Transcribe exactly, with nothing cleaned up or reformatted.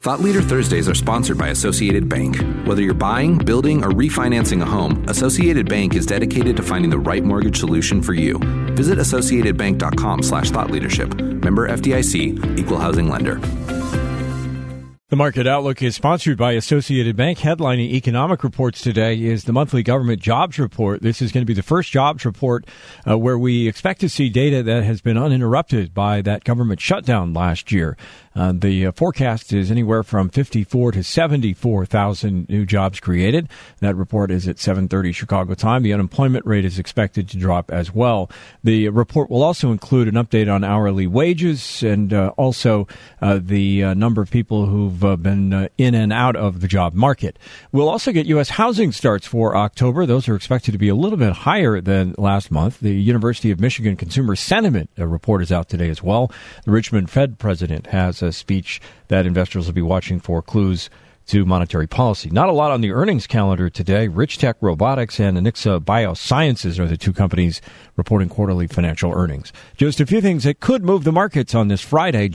Thought Leader Thursdays are sponsored by Associated Bank. Whether you're buying, building, or refinancing a home, Associated Bank is dedicated to finding the right mortgage solution for you. Visit associatedbank.com slash thought leadership. Member F D I C, Equal Housing Lender. The Market Outlook is sponsored by Associated Bank. Headlining economic reports today is the monthly government jobs report. This is going to be the first jobs report uh, where we expect to see data that has been uninterrupted by that government shutdown last year. Uh, the uh, forecast is anywhere from fifty-four to seventy-four thousand new jobs created. That report is at seven thirty Chicago time. The unemployment rate is expected to drop as well. The report will also include an update on hourly wages and uh, also uh, the uh, number of people who've uh, been uh, in and out of the job market. We'll also get U S housing starts for October. Those are expected to be a little bit higher than last month. The University of Michigan Consumer Sentiment uh, report is out today as well. The Richmond Fed president has a speech that investors will be watching for clues to monetary policy. Not a lot on the earnings calendar today. Richtech Robotics and Anixa Biosciences are the two companies reporting quarterly financial earnings. Just a few things that could move the markets on this Friday.